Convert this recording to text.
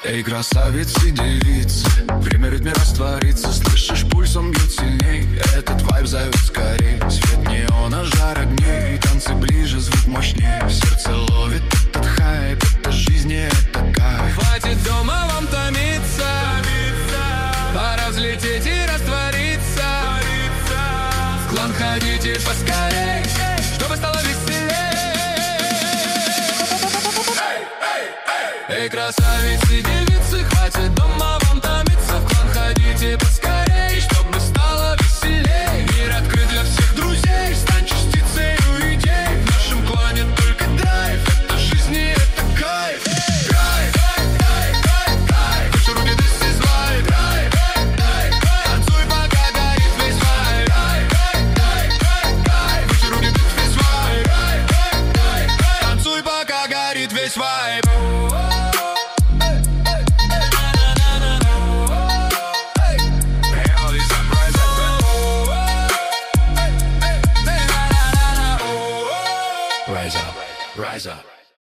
Эй, красавицы, девицы, время в ритме растворится. Слышишь, пульсом бьет сильней, этот вайб зовет скорей. Свет неона, жар огней, танцы ближе, звук мощнее. Сердце ловит этот хайп, это жизнь, не это кайф. Хватит дома вам томиться, пора взлететь и раствориться. В клан ходите поскорей, чтобы стало веселей. Эй, красавицы, девицы, хватит дома вам томиться. В клан ходите поскорей, чтобы стало веселей. Мир открыт для всех друзей, стань частицей идей. В нашем клане только драйв, это жизнь и это кайф. Драйв, выше руки, this is life. Драйв, танцуй, пока горит весь вайб. Драйв, выше руки, this is life. Танцуй, пока горит весь вайб. Rise up, rise up.